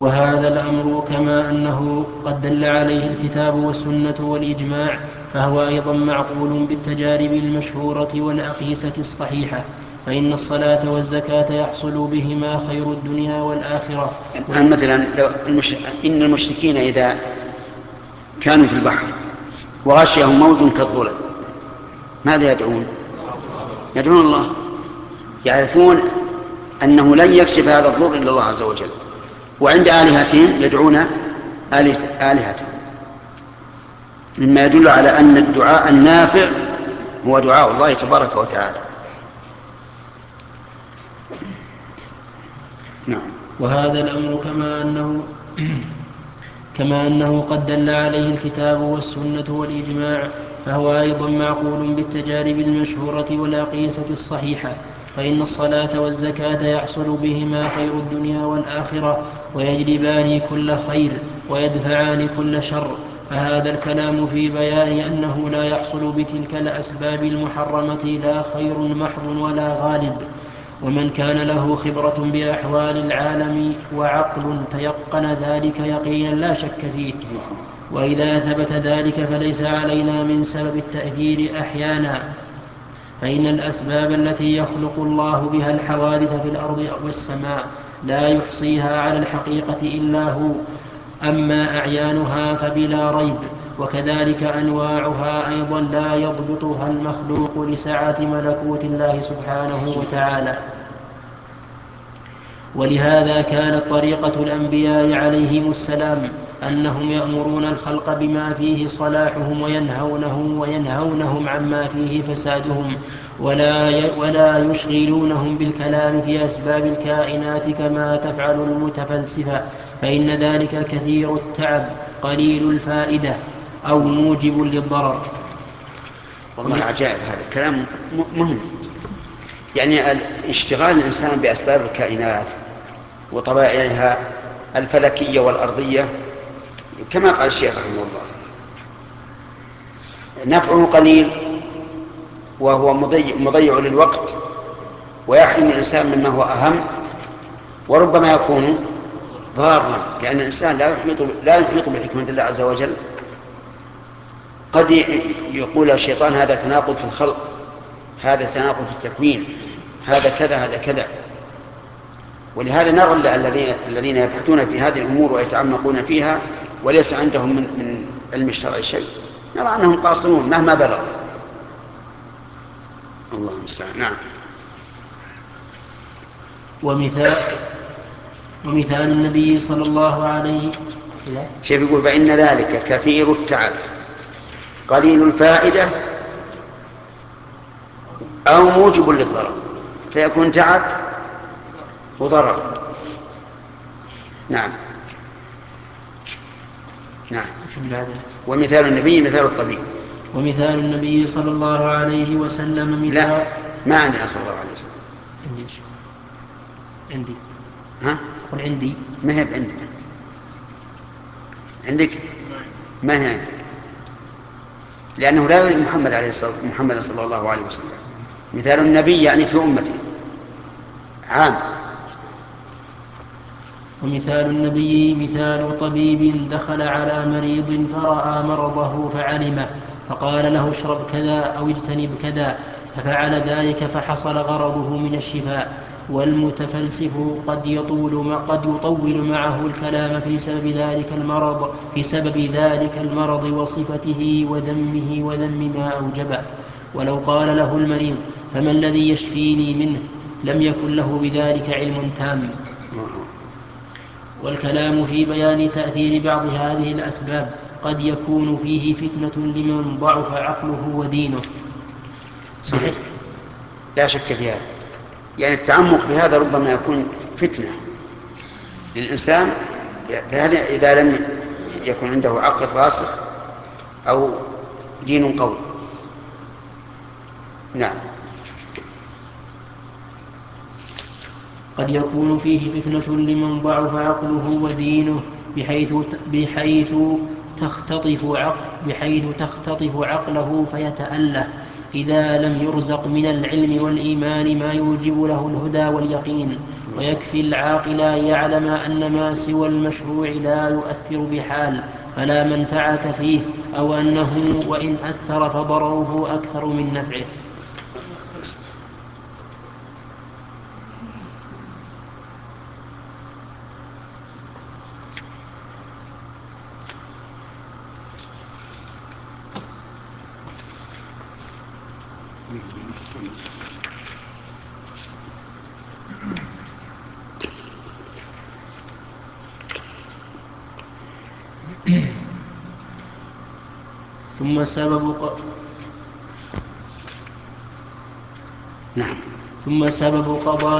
وهذا الأمر كما أنه قد دل عليه الكتاب والسنة والإجماع فهو أيضا معقول بالتجارب المشهورة والأقيسة الصحيحة، فإن الصلاة والزكاة يحصل بهما خير الدنيا والآخرة. مثلا لو إن المشركين إذا كانوا في البحر وغشيهم موج كالظلل ماذا يدعون؟ يدعون الله، يعرفون أنه لن يكشف هذا الضر إلا الله عز وجل، وعند آلهتهم يدعون آلهتهم، مما يدل على أن الدعاء النافع هو دعاء الله تبارك وتعالى. نعم. وهذا الأمر كما أنه قد دل عليه الكتاب والسنة والإجماع فهو أيضا معقول بالتجارب المشهورة والأقيسة الصحيحة، فإن الصلاة والزكاة يحصل بهما خير الدنيا والآخرة، ويجلبان كل خير ويدفعان كل شر. فهذا الكلام في بيان أنه لا يحصل بتلك الأسباب المحرمة لا خير محض ولا غالب. ومن كان له خبرة بأحوال العالم وعقل تيقن ذلك يقينا لا شك فيه، وإذا ثبت ذلك فليس علينا من سبب التأثير أحيانا، فإن الأسباب التي يخلق الله بها الحوادث في الأرض والسماء لا يحصيها على الحقيقة إلا هو، أما أعيانها فبلا ريب، وكذلك أنواعها أيضا لا يضبطها المخلوق لسعة ملكوت الله سبحانه وتعالى. ولهذا كانت طريقة الأنبياء عليهم السلام أنهم يأمرون الخلق بما فيه صلاحهم وينهونهم عما فيه فسادهم، ولا يشغلونهم بالكلام في أسباب الكائنات كما تفعل المتفلسفة، فإن ذلك كثير التعب قليل الفائدة أو موجب للضرر. والله عجائب هذا الكلام مهم، يعني اشتغال الإنسان بأسباب الكائنات وطبائعها الفلكية والأرضية كما قال الشيخ رحمه الله نفعه قليل وهو مضيع للوقت، ويحرم الإنسان مما هو أهم، وربما يكون ضارا، لأن الإنسان لا يحيط بحكمة الله عز وجل. قد يقول الشيطان هذا تناقض في الخلق، هذا تناقض في التكوين، هذا كذا هذا كذا. ولهذا نرى الذين يبحثون في هذه الأمور ويتعمقون فيها وليس عندهم من علم الشرع شيء، نرى أنهم قاصرون مهما بلغ. الله المستعان. نعم. ومثال النبي صلى الله عليه شيء يقول فإن ذلك كثير التعب قليل الفائدة أو موجب للضرر، فيكون تعب وضرر. نعم. نعم. ومثال النبي مثال الطبيب. ومثال النبي صلى الله عليه وسلم مثال. لا ما عندنا صلى الله عليه وسلم. عندي. ها؟ قل عندي. ما هي عندك؟ عندك؟ ما هي عندك؟ لأنه لا يريد محمد صلى الله عليه وسلم. مثال النبي يعني في أمته عام. ومثال النبي مثال طبيب دخل على مريض فرأى مرضه فعلمه، فقال له اشرب كذا أو اجتنب كذا، ففعل ذلك فحصل غرضه من الشفاء. والمتفلسف قد يطول معه الكلام في سبب ذلك المرض وصفته وذمه وذم ما أوجبه. ولو قال له المريض فما الذي يشفيني منه لم يكن له بذلك علم تام. والكلام في بيان تأثير بعض هذه الأسباب قد يكون فيه فتنة لمن ضعف عقله ودينه. صحيح، لا شك في هذا، يعني التعمق بهذا ربما يكون فتنة للإنسان، فهذا إذا لم يكن عنده عقل راسخ أو دين قوي. نعم. قد يكون فيه فتنة لمن ضعف عقله ودينه بحيث تختطف عقله فيتأله إذا لم يرزق من العلم والإيمان ما يوجب له الهدى واليقين. ويكفي العاقل أن يعلم أن ما سوى المشروع لا يؤثر بحال فلا منفعة فيه، أو أنه وإن أثر فضرره أكثر من نفعه. ثم سبب قضاء